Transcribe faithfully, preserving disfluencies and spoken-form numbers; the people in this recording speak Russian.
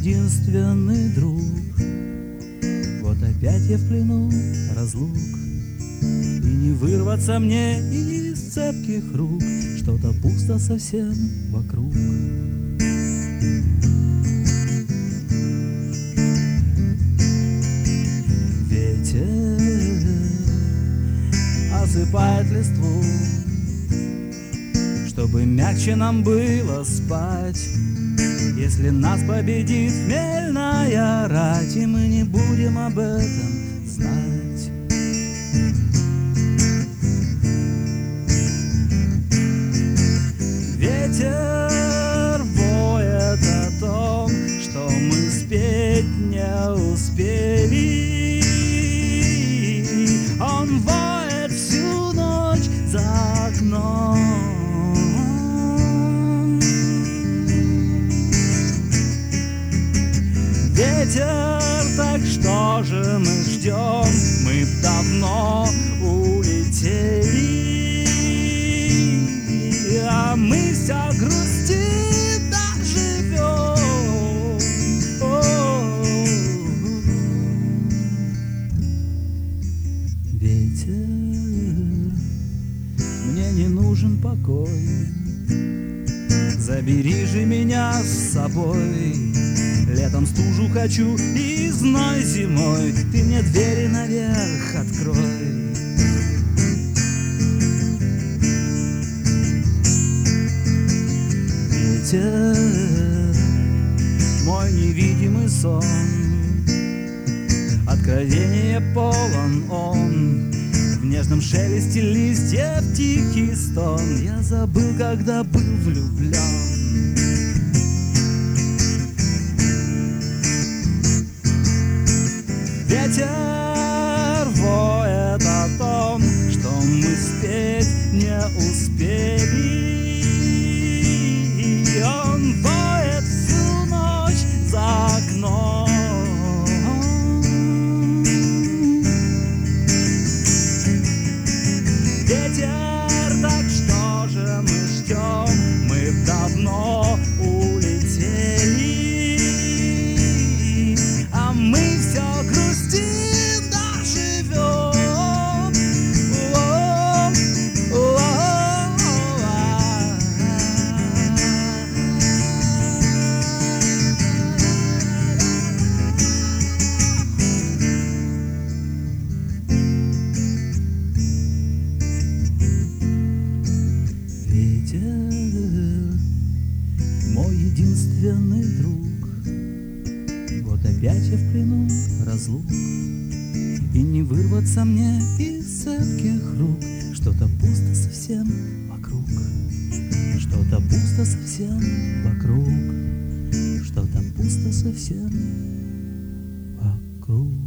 единственный друг. Вот опять я в плену разлук, и не вырваться мне из цепких рук. Что-то пусто совсем вокруг. Ветер осыпает листву, чтобы мягче нам было спать. Если нас победит хмельная рать, и мы не будем об этом знать. Ветер воет о том, что мы спеть не успели. Он воет всю ночь за окном. Ветер, так что же мы ждем? Мы давно улетели, а мы все грустим, да живем. Ветер, мне не нужен покой, забери же меня с собой. Летом стужу хочу и зной зимой, ты мне двери наверх открой. Ветер, мой невидимый сон, откровение полон он. В нежном шелесте листьев тихий стон. Я забыл, когда был влюблен. Ветер воет о том, что мы спеть не успели. Он воет всю ночь за окном. Ветер, так что же мы ждем? Мы давно улетели, а мы все грустим, да живем. Ветер, мой единственный друг, вот опять я в плену разлук, и не вырваться мне из цепких рук. Что-то пусто совсем вокруг, что-то пусто совсем вокруг, что-то пусто совсем вокруг.